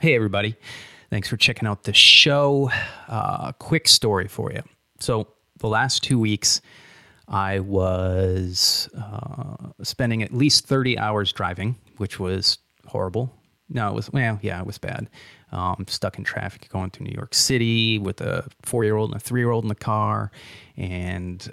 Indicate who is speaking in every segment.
Speaker 1: Hey, everybody. Thanks for checking out the show. Quick story for you. So the last 2 weeks, I was spending at least 30 hours driving, which was horrible. No, it was, it was bad. Stuck in traffic going through New York City with a 4-year-old and a 3-year-old in the car. And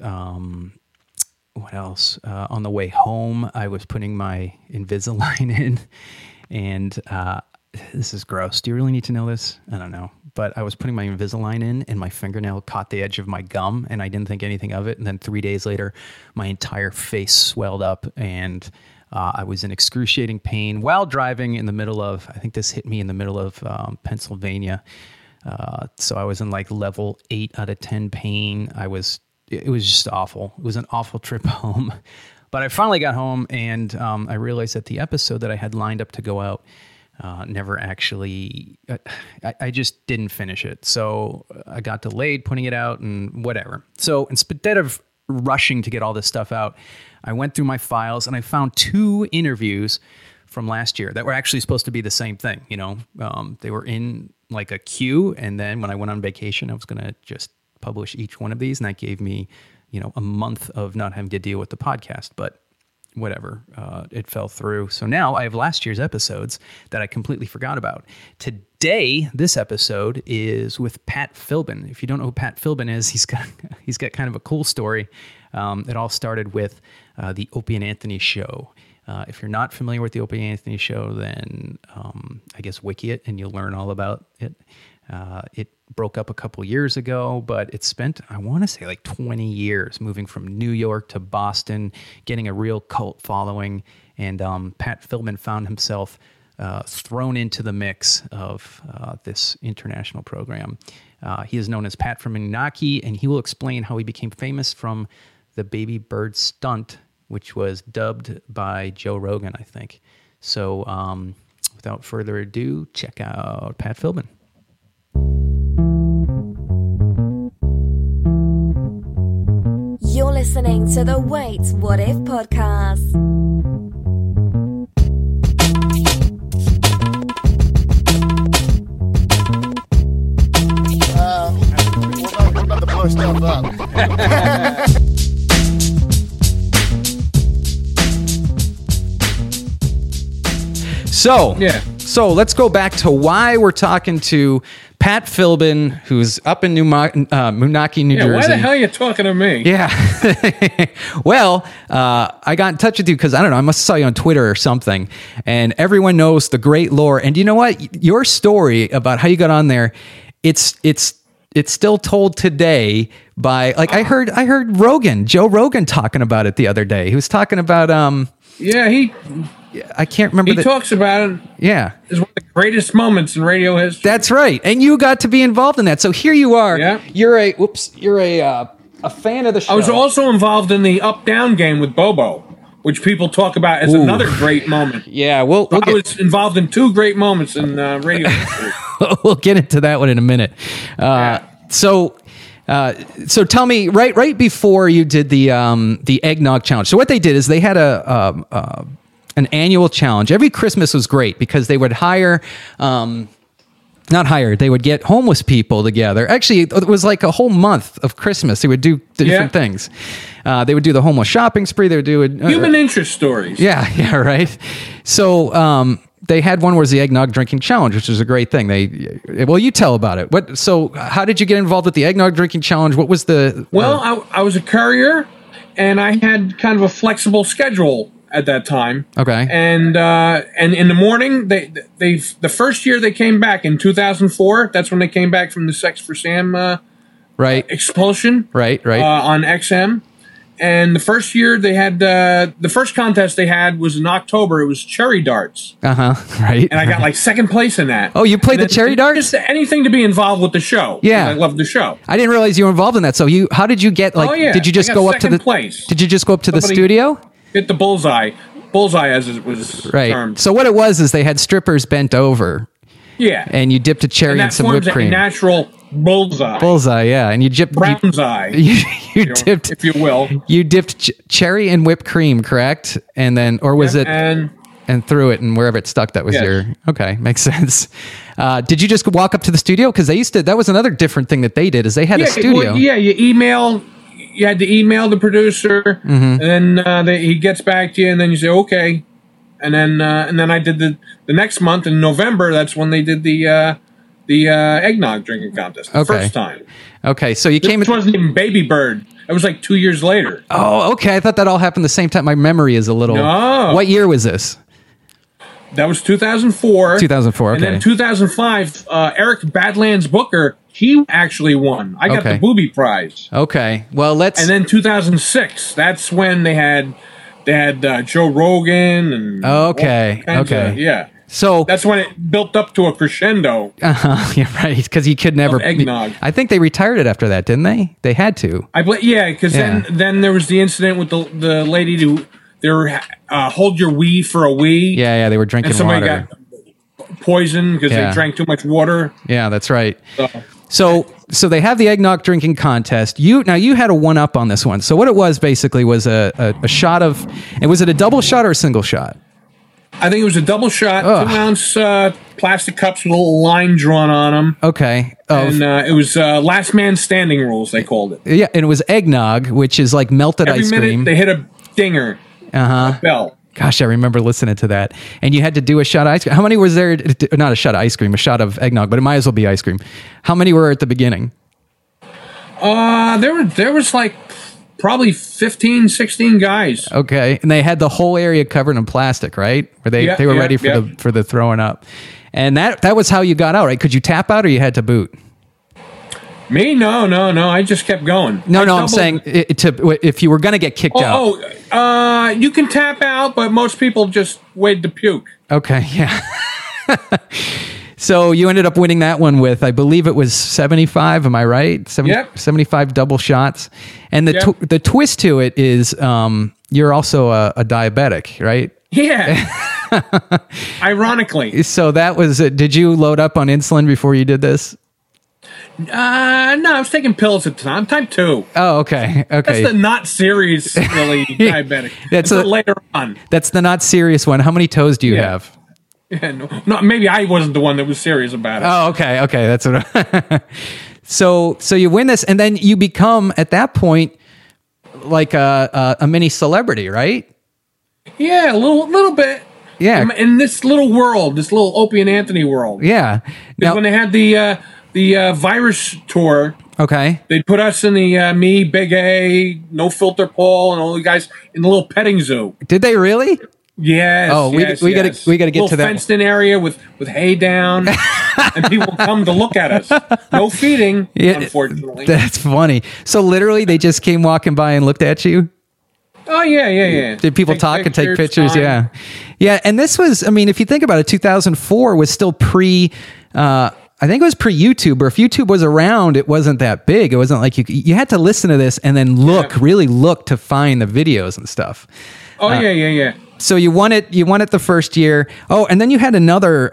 Speaker 1: what else? On the way home, I was putting my Invisalign in. And this is gross. Do you really need to know this? I don't know. But I was putting my Invisalign in and my fingernail caught the edge of my gum and I didn't think anything of it. And then 3 days later, my entire face swelled up and I was in excruciating pain while driving in the middle of, I think this hit me in the middle of Pennsylvania. So I was in like level 8 out of 10 pain. It was just awful. It was an awful trip home. But I finally got home and I realized that the episode that I had lined up to go out never actually, I just didn't finish it. So I got delayed putting it out and whatever. So instead of rushing to get all this stuff out, I went through my files and I found 2 interviews from last year that were actually supposed to be the same thing. You know, they were in like a queue. And then when I went on vacation, I was going to just publish each one of these. And that gave me, a month of not having to deal with the podcast, but whatever, it fell through. So now I have last year's episodes that I completely forgot about. Today, this episode is with Pat Philbin. If you don't know who Pat Philbin is, he's got kind of a cool story. It all started with the Opie and Anthony show. If you're not familiar with the Opie and Anthony show, then I guess wiki it and you'll learn all about it. It broke up a couple years ago, but it spent, I want to say like 20 years moving from New York to Boston, getting a real cult following. And Pat Philbin found himself thrown into the mix of this international program. He is known as Pat from Moonachie, and he will explain how he became famous from the baby bird stunt, which was dubbed by Joe Rogan, I think. So without further ado, check out Pat Philbin.
Speaker 2: You're listening to the Wait, What If podcast.
Speaker 3: We're about to blow stuff up.
Speaker 1: So let's go back to why we're talking to Pat Philbin, who's up in Moonachie, New Jersey.
Speaker 4: Why the hell are you talking to me?
Speaker 1: Yeah. Well, I got in touch with you because, I don't know, I must have saw you on Twitter or something. And everyone knows the great lore. And you know what? Your story about how you got on there, it's still told today by, like, I heard Joe Rogan talking about it the other day. He was talking about, I can't remember.
Speaker 4: He talks about it.
Speaker 1: Yeah.
Speaker 4: It's one of the greatest moments in radio history.
Speaker 1: That's right. And you got to be involved in that. So here you are.
Speaker 4: Yeah.
Speaker 1: You're a fan of the show.
Speaker 4: I was also involved in the up-down game with Bobo, which people talk about as another great moment.
Speaker 1: Yeah.
Speaker 4: I was involved in 2 great moments in radio history.
Speaker 1: We'll get into that one in a minute. So tell me, right before you did the eggnog challenge. So what they did is they had an annual challenge. Every Christmas was great because they would they would get homeless people together. Actually, it was like a whole month of Christmas. They would do the different things. They would do the homeless shopping spree. They would do
Speaker 4: human interest stories.
Speaker 1: Yeah, right. So they had one where it was the eggnog drinking challenge, which is a great thing. You tell about it. So how did you get involved with the eggnog drinking challenge? What was the...
Speaker 4: Well, I was a courier and I had kind of a flexible schedule at that time.
Speaker 1: Okay.
Speaker 4: And in the morning, the first year they came back in 2004, that's when they came back from the Sex for Sam expulsion.
Speaker 1: Right.
Speaker 4: On XM. And the first year they had, the first contest they had was in October. It was cherry darts.
Speaker 1: Right.
Speaker 4: And I got like second place in that.
Speaker 1: Oh, you played the cherry darts?
Speaker 4: Just anything to be involved with the show.
Speaker 1: Yeah.
Speaker 4: I love the show.
Speaker 1: I didn't realize you were involved in that. So how did you get did you just go up to the
Speaker 4: place?
Speaker 1: Did you just go up to the studio?
Speaker 4: Hit the bullseye as it was termed.
Speaker 1: So what it was is they had strippers bent over.
Speaker 4: Yeah.
Speaker 1: And you dipped a cherry in some whipped cream.
Speaker 4: A natural bullseye.
Speaker 1: Bullseye, yeah. And you dipped...
Speaker 4: Brown's eye.
Speaker 1: You dipped...
Speaker 4: If you will.
Speaker 1: You dipped cherry in whipped cream, correct? And then... Or was it...
Speaker 4: And
Speaker 1: and threw it, and wherever it stuck, that was
Speaker 4: Yes.
Speaker 1: your. Okay, makes sense. Did you just walk up to the studio? Because they used to. That was another different thing that they did. Is they had a studio.
Speaker 4: Well, you had to email the producer,
Speaker 1: Mm-hmm.
Speaker 4: and then he gets back to you, and then you say okay, and then I did the next month in November. That's when they did the eggnog drinking contest the
Speaker 1: Okay.
Speaker 4: first time.
Speaker 1: Okay, so you came.
Speaker 4: This wasn't even Baby Bird. It was like 2 years later.
Speaker 1: Oh, okay. I thought that all happened the same time. My memory is a little.
Speaker 4: No.
Speaker 1: What year was this?
Speaker 4: That was 2004.
Speaker 1: 2004.
Speaker 4: And
Speaker 1: Okay.
Speaker 4: then 2005, Eric Badlands Booker, he actually won. I got
Speaker 1: Okay.
Speaker 4: the booby prize.
Speaker 1: Okay. Well, let's.
Speaker 4: And then 2006, that's when they had Joe Rogan and
Speaker 1: Okay,
Speaker 4: all kinds
Speaker 1: okay.
Speaker 4: of- yeah.
Speaker 1: So
Speaker 4: That's when it built up to a crescendo.
Speaker 1: you're right, because you could never.
Speaker 4: Of eggnog.
Speaker 1: I think they retired it after that, didn't they? They had to.
Speaker 4: Because
Speaker 1: Yeah.
Speaker 4: then there was the incident with the lady who they were hold your wee for a wee.
Speaker 1: Yeah. They were drinking
Speaker 4: And somebody
Speaker 1: water.
Speaker 4: got poisoned because
Speaker 1: Yeah.
Speaker 4: they drank too much water.
Speaker 1: Yeah, that's right.
Speaker 4: So,
Speaker 1: So they have the eggnog drinking contest. You had a one up on this one. So what it was basically was a shot of. And was it a double shot or a single shot?
Speaker 4: I think it was a double shot,
Speaker 1: Ugh.
Speaker 4: 2-ounce plastic cups with a little line drawn on them.
Speaker 1: Okay.
Speaker 4: And it was last man standing rules, they called it.
Speaker 1: Yeah, and it was eggnog, which is like melted
Speaker 4: Every
Speaker 1: ice
Speaker 4: minute
Speaker 1: cream.
Speaker 4: they hit a dinger, a bell.
Speaker 1: Gosh, I remember listening to that. And you had to do a shot of ice cream. How many was there? Not a shot of ice cream, a shot of eggnog, but it might as well be ice cream. How many were at the beginning?
Speaker 4: There was like probably 15, 16 guys.
Speaker 1: Okay, and they had the whole area covered in plastic, right? Where they were ready for the throwing up. And that was how you got out, right? Could you tap out or you had to boot?
Speaker 4: Me? No. I just kept going.
Speaker 1: No,
Speaker 4: I
Speaker 1: I'm
Speaker 4: doubled-
Speaker 1: saying if you were going to get kicked out.
Speaker 4: You can tap out, but most people just wait to puke.
Speaker 1: Okay, yeah. So you ended up winning that one with, I believe it was 75. Am I right? 75 double shots. And the twist to it is you're also a diabetic, right?
Speaker 4: Yeah. Ironically.
Speaker 1: So that was it. Did you load up on insulin before you did this?
Speaker 4: No, I was taking pills at the time. Type 2.
Speaker 1: Oh, okay.
Speaker 4: That's
Speaker 1: Okay.
Speaker 4: the not serious, really diabetic.
Speaker 1: That's
Speaker 4: Until later on.
Speaker 1: That's the not serious one. How many toes do you have?
Speaker 4: Yeah, no, maybe I wasn't the one that was serious about it.
Speaker 1: Oh, okay. Okay. That's what. So you win this, and then you become at that point like a mini celebrity, right?
Speaker 4: Yeah, a little bit.
Speaker 1: Yeah.
Speaker 4: In this little world, this little Opie and Anthony world.
Speaker 1: Yeah.
Speaker 4: Because when they had the virus tour,
Speaker 1: okay.
Speaker 4: they put us in the me, Big A, No Filter Paul, and all the guys in the little petting zoo.
Speaker 1: Did they really?
Speaker 4: Yes.
Speaker 1: Oh, we gotta get to that.
Speaker 4: Fenced in area with hay down, and people come to look at us. No feeding, unfortunately.
Speaker 1: That's funny. So literally, they just came walking by and looked at you.
Speaker 4: Oh yeah.
Speaker 1: Did people talk and take pictures?
Speaker 4: Fine.
Speaker 1: Yeah. And this was, I mean, if you think about it, 2004 was still pre. I think it was pre-YouTube, or if YouTube was around, it wasn't that big. It wasn't like you had to listen to this and then really look to find the videos and stuff.
Speaker 4: Oh yeah.
Speaker 1: So you won it the first year. Oh, and then you had another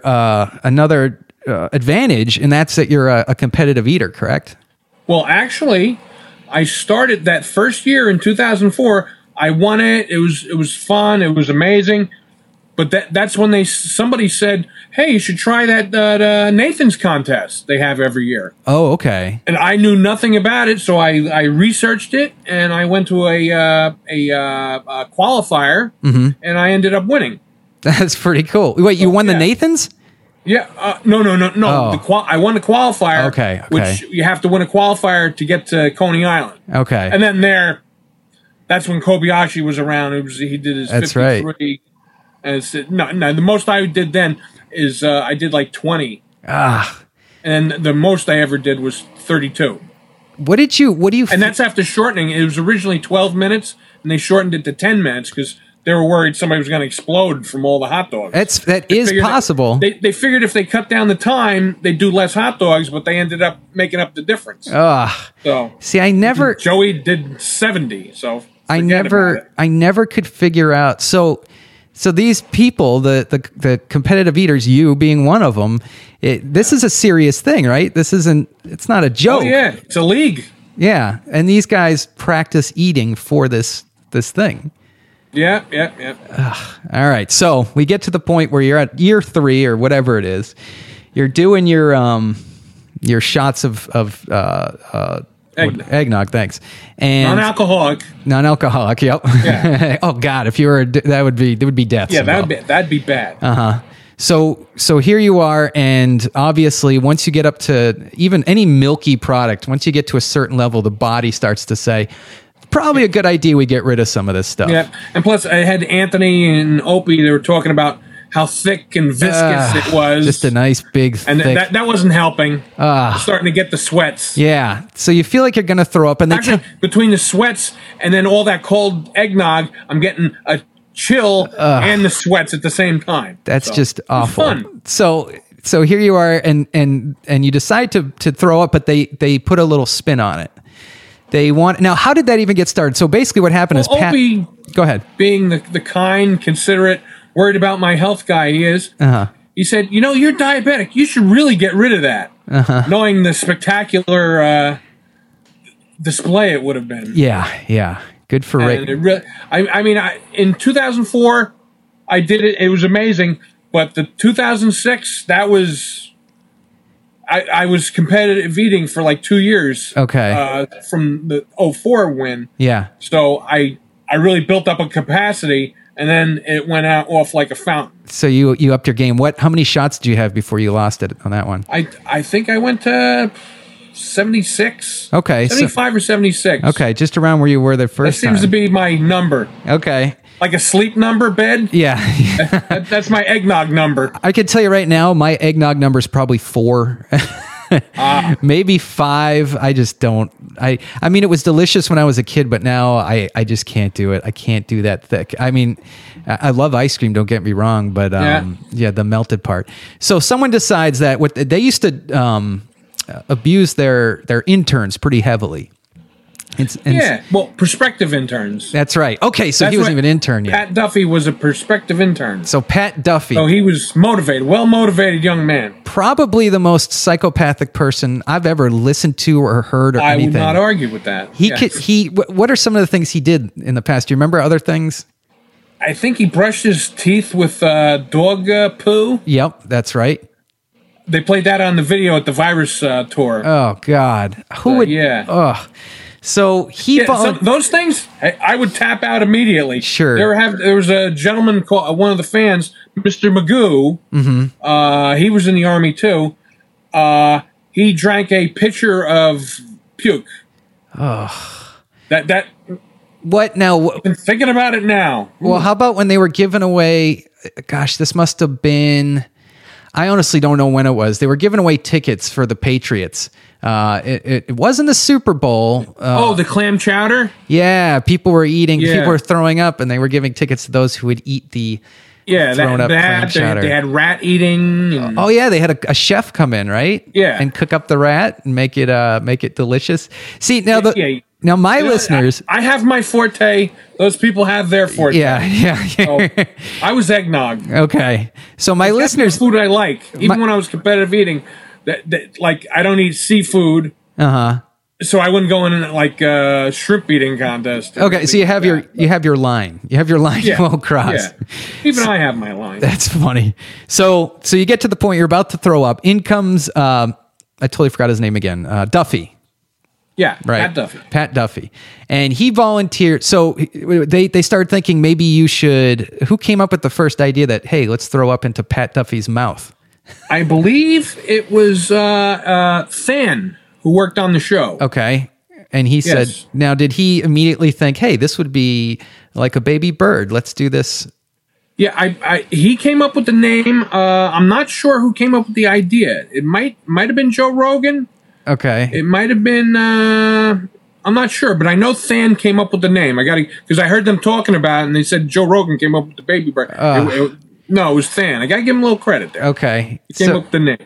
Speaker 1: advantage, and that's that you're a competitive eater, correct?
Speaker 4: Well, actually, I started that first year in 2004. I won it. It was fun. It was amazing. But that's when somebody said, "Hey, you should try that Nathan's contest they have every year."
Speaker 1: Oh, okay.
Speaker 4: And I knew nothing about it, so I researched it, and I went to a qualifier, and I ended up winning.
Speaker 1: That's pretty cool. Wait, you won the Nathans?
Speaker 4: Yeah. No.
Speaker 1: Oh.
Speaker 4: I won the qualifier.
Speaker 1: Okay.
Speaker 4: Which you have to win a qualifier to get to Coney Island.
Speaker 1: Okay.
Speaker 4: And then that's when Kobayashi was around. He did his
Speaker 1: That's
Speaker 4: 53.
Speaker 1: right.
Speaker 4: And no, the most I did then is I did like 20. And the most I ever did was 32.
Speaker 1: What do you?
Speaker 4: And that's after shortening. It was originally 12 minutes, and they shortened it to 10 minutes because they were worried somebody was going to explode from all the hot dogs.
Speaker 1: That is possible.
Speaker 4: They figured if they cut down the time, they'd do less hot dogs, but they ended up making up the difference. So
Speaker 1: see, I never.
Speaker 4: Joey did 70, so
Speaker 1: I never could figure out. So these people, the competitive eaters, you being one of them, this is a serious thing, right? It's not a joke.
Speaker 4: Oh yeah, it's a league.
Speaker 1: Yeah, and these guys practice eating for this thing.
Speaker 4: Yeah.
Speaker 1: All right. So we get to the point where you're at year 3 or whatever it is. You're doing your shots of eggnog. Thanks. And non-alcoholic. Yep.
Speaker 4: Yeah.
Speaker 1: Oh God, if you were, that would be death.
Speaker 4: Yeah,
Speaker 1: somehow.
Speaker 4: that'd be bad.
Speaker 1: So here you are, and obviously once you get up to even any milky product, once you get to a certain level, the body starts to say, probably a good idea we get rid of some of this stuff.
Speaker 4: Yeah, and plus I had Anthony and Opie. They were talking about how thick and viscous it was.
Speaker 1: Just a nice big
Speaker 4: and
Speaker 1: thick.
Speaker 4: that wasn't helping. Starting to get the sweats.
Speaker 1: Yeah, so you feel like you're going to throw up, and then
Speaker 4: actually between the sweats and then all that cold eggnog, I'm getting a chill and the sweats at the same time.
Speaker 1: That's just awful.
Speaker 4: Fun.
Speaker 1: So here you are, and you decide to throw up, but they put a little spin on it. Now, how did that even get started? So basically, what happened is Pat.
Speaker 4: Opie,
Speaker 1: go ahead.
Speaker 4: Being the kind, considerate, worried about my health guy he is. He said, you're diabetic. You should really get rid of that. Knowing the spectacular display it would have been.
Speaker 1: Yeah. Good for Rick.
Speaker 4: In 2004, I did it. It was amazing. But the 2006, that was... I was competitive eating for like 2 years.
Speaker 1: Okay.
Speaker 4: From the 04 win.
Speaker 1: Yeah.
Speaker 4: So I really built up a capacity, and then it went out off like a fountain.
Speaker 1: So you upped your game. How many shots did you have before you lost it on that one?
Speaker 4: I think I went to 76.
Speaker 1: Okay.
Speaker 4: 75 or 76.
Speaker 1: Okay, just around where you were the first time.
Speaker 4: That seems to be my number.
Speaker 1: Okay.
Speaker 4: Like a sleep number bed?
Speaker 1: Yeah.
Speaker 4: That's my eggnog number.
Speaker 1: I can tell you right now, my eggnog number is probably 4. Maybe 5. I just don't. I mean, it was delicious when I was a kid, but now I just can't do it. I can't do that thick. I mean, I love ice cream, don't get me wrong, but yeah, the melted part. So someone decides that they used to abuse their interns pretty heavily.
Speaker 4: Prospective interns.
Speaker 1: That's right. Okay, so he wasn't even an intern yet.
Speaker 4: Pat Duffy was a prospective intern.
Speaker 1: So Pat Duffy.
Speaker 4: So he was well-motivated young man.
Speaker 1: Probably the most psychopathic person I've ever listened to or heard or anything.
Speaker 4: I would not argue with that.
Speaker 1: What are some of the things he did in the past? Do you remember other things?
Speaker 4: I think he brushed his teeth with dog poo.
Speaker 1: Yep, that's right.
Speaker 4: They played that on the video at the Virus tour.
Speaker 1: Oh, God. Who would...
Speaker 4: Yeah.
Speaker 1: Ugh. So
Speaker 4: those things, I would tap out immediately.
Speaker 1: Sure.
Speaker 4: There was a gentleman called one of the fans, Mr. Magoo. Mm-hmm. He was in the Army too. He drank a pitcher of puke.
Speaker 1: Ugh.
Speaker 4: That.
Speaker 1: What now?
Speaker 4: I'm thinking about it now.
Speaker 1: Well, how about when they were giving away? Gosh, this must have been. I honestly don't know when it was. They were giving away tickets for the Patriots. It wasn't the Super Bowl.
Speaker 4: The clam chowder?
Speaker 1: Yeah, people were eating. Yeah. People were throwing up, and they were giving tickets to those who would eat the thrown up clam chowder.
Speaker 4: They had rat eating. And,
Speaker 1: they had a chef come in, right?
Speaker 4: Yeah,
Speaker 1: and cook up the rat and make it delicious. See now Now, my listeners...
Speaker 4: I have my forte. Those people have their forte.
Speaker 1: Yeah.
Speaker 4: So, I was eggnog.
Speaker 1: Okay. So my listeners...
Speaker 4: That's the food I like. Even when I was competitive eating, like, I don't eat seafood. So I wouldn't go in like a shrimp eating contest.
Speaker 1: Okay, so you have your line. You have your line you won't cross.
Speaker 4: Yeah. Even I have my line.
Speaker 1: That's funny. So you get to the point you're about to throw up. In comes... I totally forgot his name again. Duffy.
Speaker 4: Yeah,
Speaker 1: right.
Speaker 4: Pat
Speaker 1: Duffy. And he volunteered. So they started thinking maybe you should... Who came up with the first idea that, hey, let's throw up into Pat Duffy's mouth?
Speaker 4: I believe it was Than who worked on the show.
Speaker 1: Okay. And he said, now did he immediately think, hey, this would be like a baby bird. Let's do this.
Speaker 4: Yeah, he came up with the name. I'm not sure who came up with the idea. It might have been Joe Rogan.
Speaker 1: Okay.
Speaker 4: It might have been, I'm not sure, but I know Than came up with the name. Because I heard them talking about it, and they said Joe Rogan came up with the baby bird. No, it was Than. I got to give him a little credit there.
Speaker 1: Okay.
Speaker 4: He came up with the name.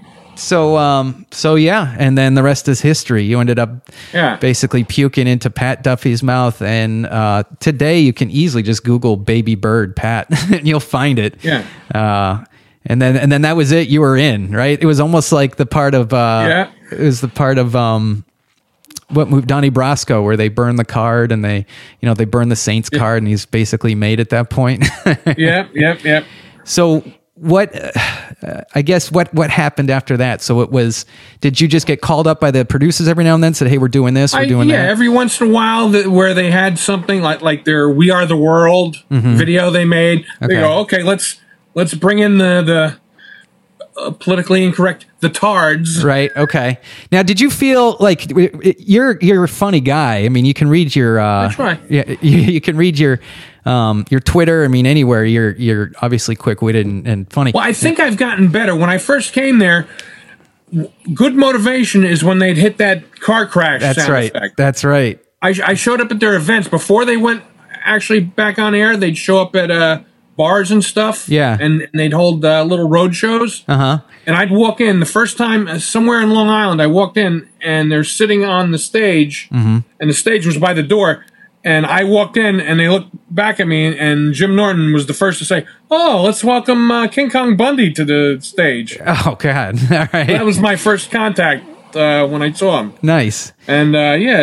Speaker 1: So yeah, and then the rest is history. You ended up basically puking into Pat Duffy's mouth, and today you can easily just Google baby bird Pat, and you'll find it.
Speaker 4: Yeah.
Speaker 1: And then that was it. You were in, right? It was almost like the part of it was the part of what movie? Donnie Brasco, where they burn the card and they burn the Saints card, and he's basically made at that point.
Speaker 4: Yep.
Speaker 1: So what? I guess what happened after that? So it was. Did you just get called up by the producers every now and then? Said, "Hey, we're doing this. We're doing that."
Speaker 4: Yeah, every once in a while, where they had something like their "We Are the World" video they made. They go, "Okay, let's bring in the politically incorrect, the tards."
Speaker 1: Right. Okay. Now, did you feel like you're a funny guy? I mean, you can read your.
Speaker 4: That's right.
Speaker 1: Yeah, you can read your Twitter. I mean, anywhere. You're obviously quick-witted and funny.
Speaker 4: Well, I think I've gotten better. When I first came there, good motivation is when they'd hit that car crash.
Speaker 1: That's
Speaker 4: sound
Speaker 1: right.
Speaker 4: effect.
Speaker 1: That's right.
Speaker 4: I showed up at their events before they went actually back on air. They'd show up at bars and stuff.
Speaker 1: Yeah.
Speaker 4: And they'd hold little road shows. And I'd walk in the first time somewhere in Long Island. I walked in and they're sitting on the stage, and the stage was by the door. And I walked in and they looked back at me, and Jim Norton was the first to say, "Oh, let's welcome King Kong Bundy to the stage."
Speaker 1: Oh God! All right.
Speaker 4: That was my first contact when I saw him.
Speaker 1: Nice.
Speaker 4: And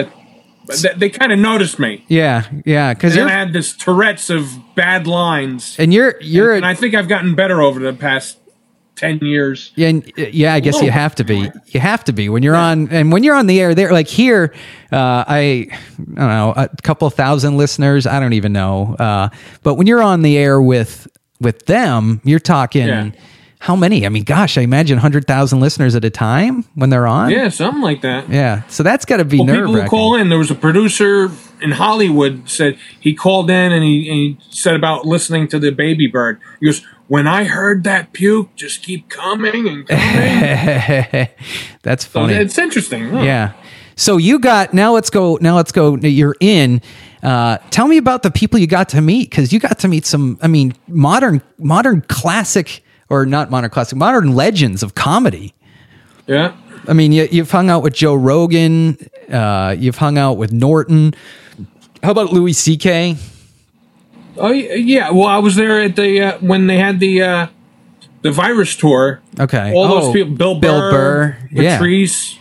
Speaker 4: they kind of noticed me.
Speaker 1: Yeah. Because
Speaker 4: I had this Tourette's of bad lines,
Speaker 1: and
Speaker 4: and I think I've gotten better over the past 10 years.
Speaker 1: Yeah, I guess you have to be. You have to be when you're on, and when you're on the air there, like here, I don't know, a couple thousand listeners. I don't even know. But when you're on the air with them, you're talking how many? I mean, gosh, I imagine 100,000 listeners at a time when they're on.
Speaker 4: Yeah, something like that.
Speaker 1: Yeah. So that's got to be nerve-wracking.
Speaker 4: People who call in, there was a producer in Hollywood said he called in and he said about listening to the Baby Bird. He goes, "When I heard that puke, just keep coming and coming."
Speaker 1: That's funny.
Speaker 4: So it's interesting. Huh?
Speaker 1: Yeah. So you got, now let's go. You're in. Tell me about the people you got to meet, because you got to meet some, I mean, modern classic, or not modern classic, modern legends of comedy.
Speaker 4: Yeah.
Speaker 1: I mean, you've hung out with Joe Rogan. You've hung out with Norton. How about Louis C.K.?
Speaker 4: Oh yeah, well I was there at the when they had the Virus tour.
Speaker 1: Okay,
Speaker 4: all those people, Bill Burr, Patrice,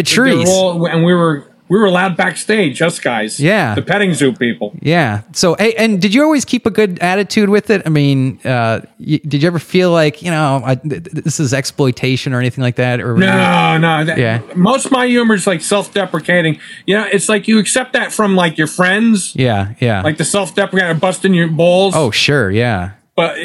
Speaker 4: and we were allowed backstage, us guys.
Speaker 1: Yeah,
Speaker 4: the petting zoo people.
Speaker 1: Yeah. So, hey, and did you always keep a good attitude with it? I mean, did you ever feel like this is exploitation or anything like that? Or
Speaker 4: no. Most of my humor is like self-deprecating. It's like you accept that from like your friends.
Speaker 1: Yeah.
Speaker 4: Like the self-deprecating, busting your balls.
Speaker 1: Oh, sure, yeah.
Speaker 4: But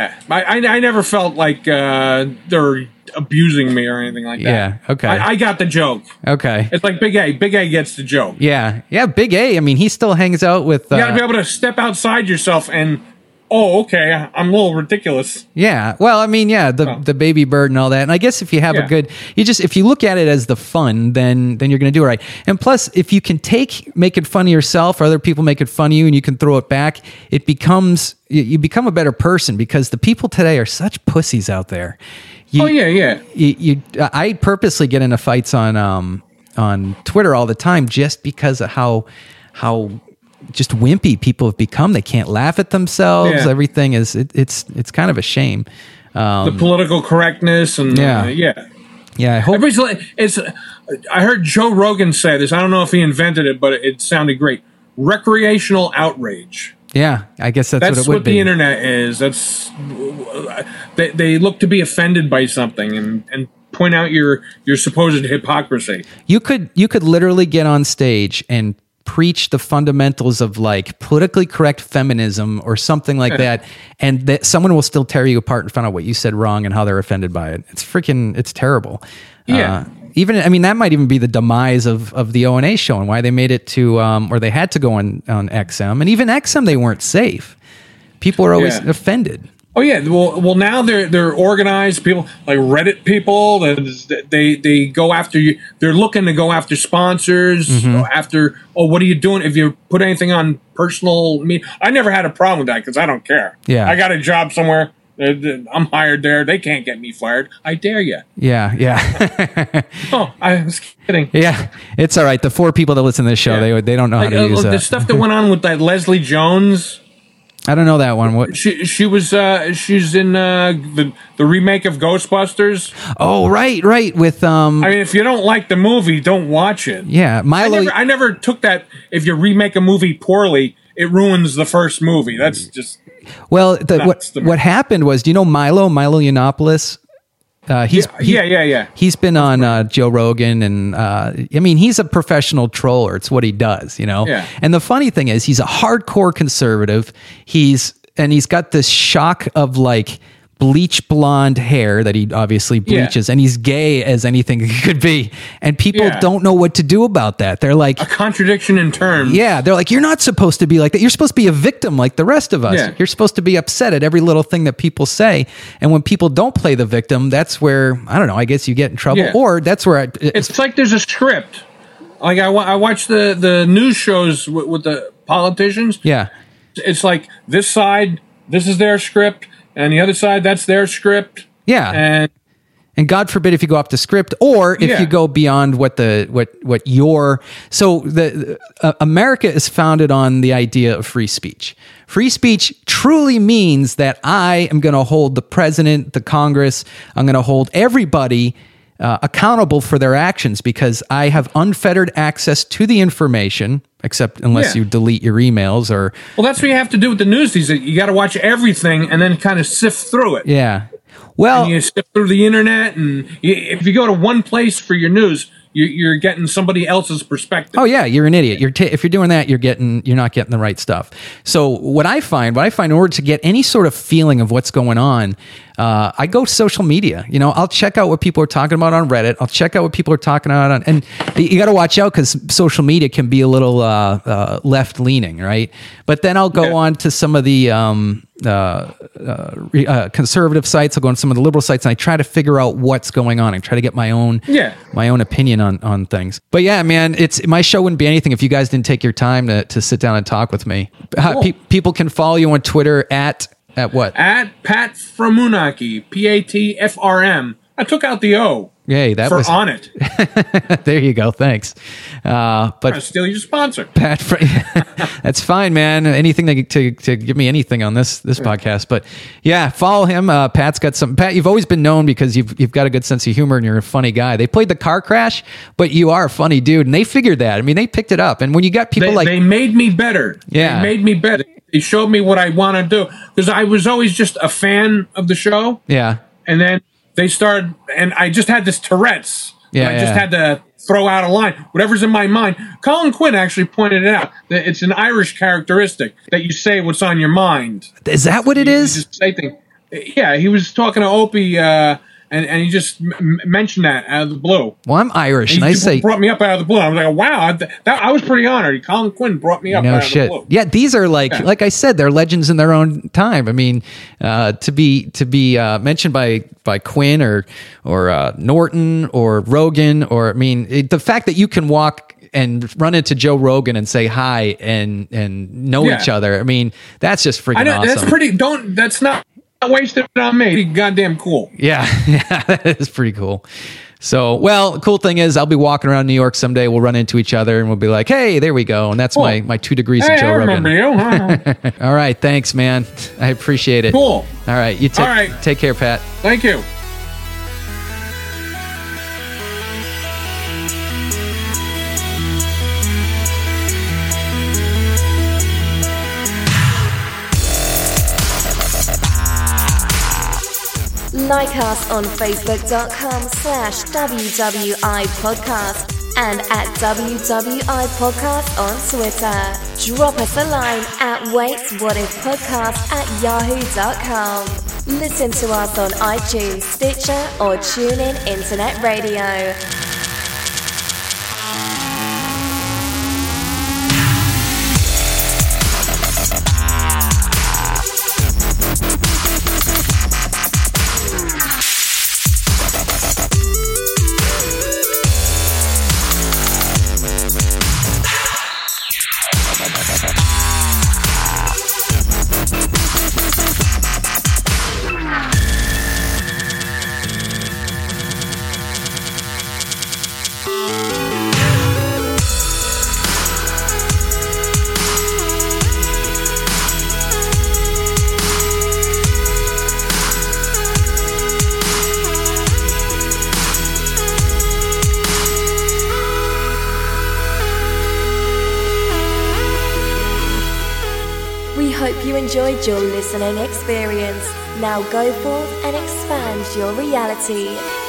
Speaker 4: I never felt like they're abusing me or anything like that.
Speaker 1: Yeah, okay.
Speaker 4: I got the joke.
Speaker 1: Okay.
Speaker 4: It's like Big A. Big A gets the joke.
Speaker 1: Yeah, Big A. I mean, he still hangs out with...
Speaker 4: you gotta be able to step outside yourself and... Oh, okay, I'm a little ridiculous.
Speaker 1: Yeah, well, I mean, the Baby Bird and all that. And I guess if you have a good... if you look at it as the fun, then you're going to do it right. And plus, if you can make it fun of yourself, or other people make it fun of you, and you can throw it back, it becomes... You become a better person, because the people today are such pussies out there. I purposely get into fights on Twitter all the time, just because of how just wimpy people have become. They can't laugh at themselves.
Speaker 4: Yeah.
Speaker 1: Everything is it's kind of a shame.
Speaker 4: The political correctness and
Speaker 1: Yeah, I hope
Speaker 4: I heard Joe Rogan say this. I don't know if he invented it, but it sounded great. Recreational outrage.
Speaker 1: Yeah, I guess that's what it would be.
Speaker 4: The internet is. That's they look to be offended by something and point out your supposed hypocrisy.
Speaker 1: You could literally get on stage and preach the fundamentals of like politically correct feminism or something like that, and that someone will still tear you apart and find out what you said wrong and how they're offended by it. It's terrible.
Speaker 4: Yeah.
Speaker 1: That might even be the demise of the O&A show, and why they made it to, or they had to go on XM, and even XM, they weren't safe. People are always offended.
Speaker 4: Oh yeah, well now they're organized people, like Reddit people. They go after you. They're looking to go after sponsors. After what are you doing if you put anything on personal media? I never had a problem with that because I don't care.
Speaker 1: Yeah,
Speaker 4: I got a job somewhere. I'm hired there. They can't get me fired. I dare you.
Speaker 1: Yeah.
Speaker 4: Oh, I was kidding.
Speaker 1: Yeah, it's all right. The 4 people that listen to this show, they don't know how to use
Speaker 4: the stuff that went on with that Leslie Jones.
Speaker 1: I don't know that one. What?
Speaker 4: She was she's in the remake of Ghostbusters.
Speaker 1: Oh, right. With
Speaker 4: I mean, if you don't like the movie, don't watch it.
Speaker 1: yeah, Milo.
Speaker 4: I never took that. If you remake a movie poorly, it ruins the first movie. That's just
Speaker 1: Well,
Speaker 4: nuts to me.
Speaker 1: what happened was, do you know Milo Yiannopoulos?
Speaker 4: Yeah.
Speaker 1: He's been on Joe Rogan, and I mean, he's a professional troller. It's what he does, you know.
Speaker 4: Yeah.
Speaker 1: And the funny thing is, he's a hardcore conservative. He's got this shock of like bleach blonde hair that he obviously bleaches, and he's gay as anything he could be. And people
Speaker 4: Yeah.
Speaker 1: don't know what to do about that. They're like,
Speaker 4: A contradiction in terms.
Speaker 1: yeah, they're like, you're not supposed to be like that. You're supposed to be a victim like the rest of us.
Speaker 4: Yeah.
Speaker 1: You're supposed to be upset at every little thing that people say. And when people don't play the victim, that's where, I don't know, I guess you get in trouble.
Speaker 4: Yeah.
Speaker 1: Or that's where
Speaker 4: It's like there's a script. Like I watch the news shows with the politicians.
Speaker 1: yeah.
Speaker 4: It's like this side, this is their script, and the other side, that's their script.
Speaker 1: Yeah.
Speaker 4: And
Speaker 1: And God forbid if you go off the script, or if
Speaker 4: Yeah.
Speaker 1: you go beyond what your America is founded on the idea of free speech. Free speech truly means that I am going to hold the president, the Congress, I'm going to hold everybody accountable for their actions because I have unfettered access to the information, except unless
Speaker 4: Yeah.
Speaker 1: you delete your emails or
Speaker 4: well, that's what you have to do with the news these days. You got to watch everything and then kind of sift through it.
Speaker 1: yeah. Well,
Speaker 4: You sift through the internet, and if you go to one place for your news, you're getting somebody else's perspective.
Speaker 1: oh yeah, you're an idiot. If you're doing that, you're not getting the right stuff. So what I find in order to get any sort of feeling of what's going on, I go to social media. You know, I'll check out what people are talking about on Reddit. I'll check out what people are talking about and you got to watch out because social media can be a little left leaning, right? But then I'll go on to some of the conservative sites. I'll go on some of the liberal sites and I try to figure out what's going on and try to get my own opinion on things. But yeah, man, my show wouldn't be anything if you guys didn't take your time to sit down and talk with me.
Speaker 4: Cool.
Speaker 1: People can follow you on Twitter at what?
Speaker 4: At Pat Framunaki, PATFRM. I took out the O.
Speaker 1: Yay, that
Speaker 4: for
Speaker 1: was
Speaker 4: on it.
Speaker 1: There you go. Thanks.
Speaker 4: Trying to
Speaker 1: But
Speaker 4: steal your sponsor.
Speaker 1: Pat, that's fine, man. Anything to give me anything on this podcast. But yeah, follow him. Pat's got some. Pat, you've always been known because you've got a good sense of humor and you're a funny guy. They played the car crash, but you are a funny dude, and they figured that. I mean, they picked it up. And when you got people
Speaker 4: They made me better.
Speaker 1: Yeah.
Speaker 4: They made me better. They showed me what I want to do because I was always just a fan of the show.
Speaker 1: yeah.
Speaker 4: And then they started, and I just had this Tourette's.
Speaker 1: Yeah,
Speaker 4: I just
Speaker 1: yeah.
Speaker 4: had to throw out a line, whatever's in my mind. Colin Quinn actually pointed it out that it's an Irish characteristic that you say what's on your mind.
Speaker 1: Is that what it
Speaker 4: You
Speaker 1: is?
Speaker 4: just say things. Yeah, he was talking to Opie, and he just mentioned that out of the blue.
Speaker 1: Well, I'm Irish, and
Speaker 4: He
Speaker 1: I say,
Speaker 4: brought me up out of the blue. I was like, wow, I was pretty honored. Colin Quinn brought me up
Speaker 1: no
Speaker 4: out
Speaker 1: shit.
Speaker 4: of the blue.
Speaker 1: Yeah, these are like I said, they're legends in their own time. I mean, to be mentioned by Quinn or Norton or Rogan, or I mean, the fact that you can walk and run into Joe Rogan and say hi and know
Speaker 4: Yeah.
Speaker 1: each other. I mean, that's just freaking
Speaker 4: I know
Speaker 1: awesome.
Speaker 4: that's pretty. That's not wasted on me. Pretty goddamn cool.
Speaker 1: Yeah, that is pretty cool. So, well, the cool thing is I'll be walking around New York someday. We'll run into each other and we'll be like, hey, there we go. And that's
Speaker 4: Cool.
Speaker 1: my 2 degrees
Speaker 4: Hey,
Speaker 1: of Joe
Speaker 4: I
Speaker 1: Rogan.
Speaker 4: remember you.
Speaker 1: All right. Thanks, man. I appreciate it.
Speaker 4: Cool.
Speaker 1: All right. You
Speaker 4: All right.
Speaker 1: take care, Pat.
Speaker 4: Thank you.
Speaker 2: Like us on Facebook.com/WWI Podcast and at WWI Podcast on Twitter. Drop us a line at waitswhatifpodcast@yahoo.com. Listen to us on iTunes, Stitcher, or TuneIn Internet Radio. hope you enjoyed your listening experience. Now go forth and expand your reality.